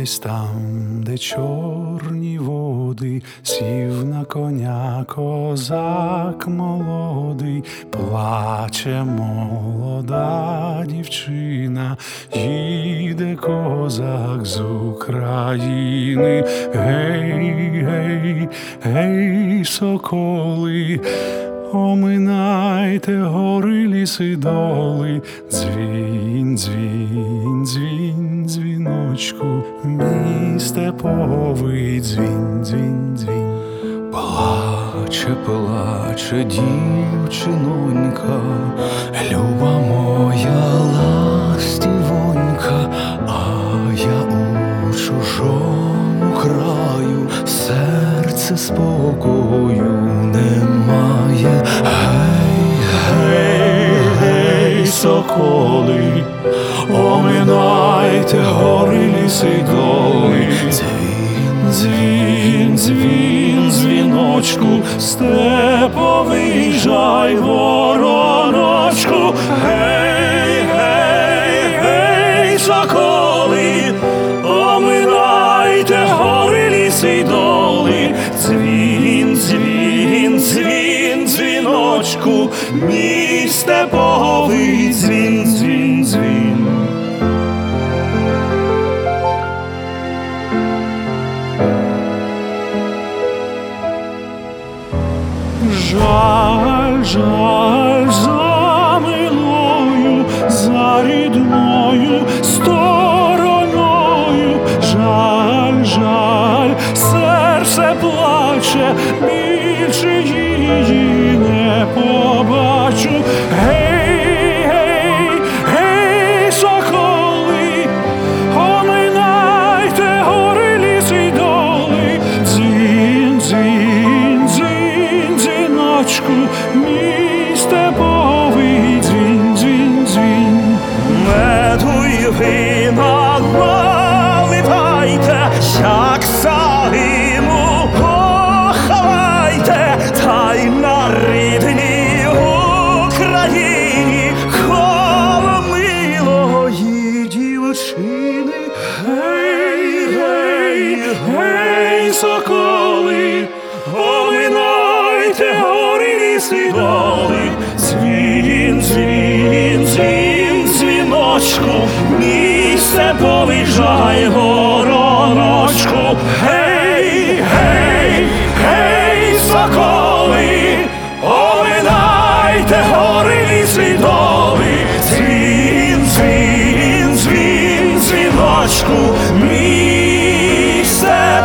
Десь там, де чорні води, сів на коня козак молодий, плаче молода дівчина, їде козак з України. Гей, гей, гей, соколи, оминайте гори, ліси, доли, дзвінь, дзвінь, дзвінь, дзвіночку, мій степовий дзвінь, дзвінь, дзвінь. Плаче, плаче дівчинонька, люба моя ластівонька, а я у чужому краю, серце спокою немає. Гей, гей, гей, соколи, оминайте гори, ліси, доли, дзвін, дзвін, дзвін, дзвіночку, степовий жай, вороночку. Гей, гей, гей, соколи, оминайте гори, ліси, доли, дзвін, дзвін, дзвін, дзвіночку, мій степовий дзвін, дзвін, дзвін. Жаль, жаль, за милою, за рідною стороною, жаль, жаль, серце плаче, більше її не побачу. Гей, гей, гей, соколи, оминайте гори, ліси й доли, дзвін, дзвін, дзвін, дзвіночку, мій степовий дзвін, дзвін, дзвін. Меду й вина наливайте, як загину поховайте, та й на рідній Україні коло милої дівчини. Гей, гей, гей, соколи, оминайте гори, ліси, доли, дзвін, дзвін, дзвін, дзвіночку, мій степовий жай, вороночку. Гей, гей, гей, соколи, оминайте гори, ліси, доли, дзвін, дзвін, дзвін, дзвіночку, мій степовий